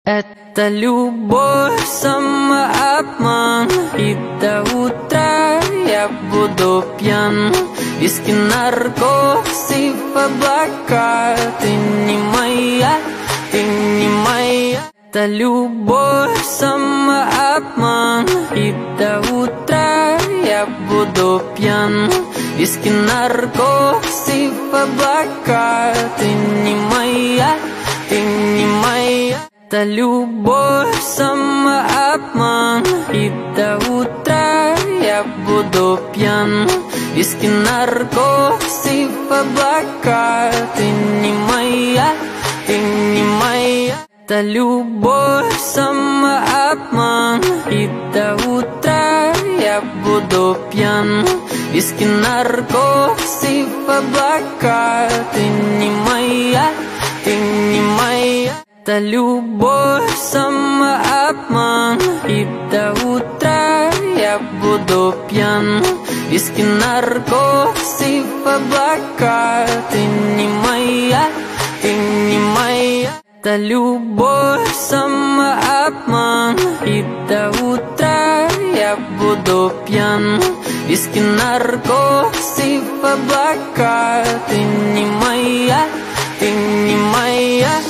Это любовь сама обман, и до утра я буду пьян. Виски, наркотик, облака. Ты не моя, ты не моя. Это любовь сама обман, и до утра я буду пьян. Виски, наркотик, облака. Ты не моя, ты не моя. Это любовь сама обман, и до утра я буду пьян. Виски, наркотик, облака. Ты не моя, ты не моя. Это любовь сама обман, и до утра я буду пьян. Виски, наркотик, облака. Ты не моя, ты не моя. Это любовь сама обман, и до утра я буду пьян. Виски, наркотик, облака. Ты не моя, ты не моя. Это любовь сама обман, и до утра я буду пьян. Виски, наркотик, облака. Ты не моя, ты не моя.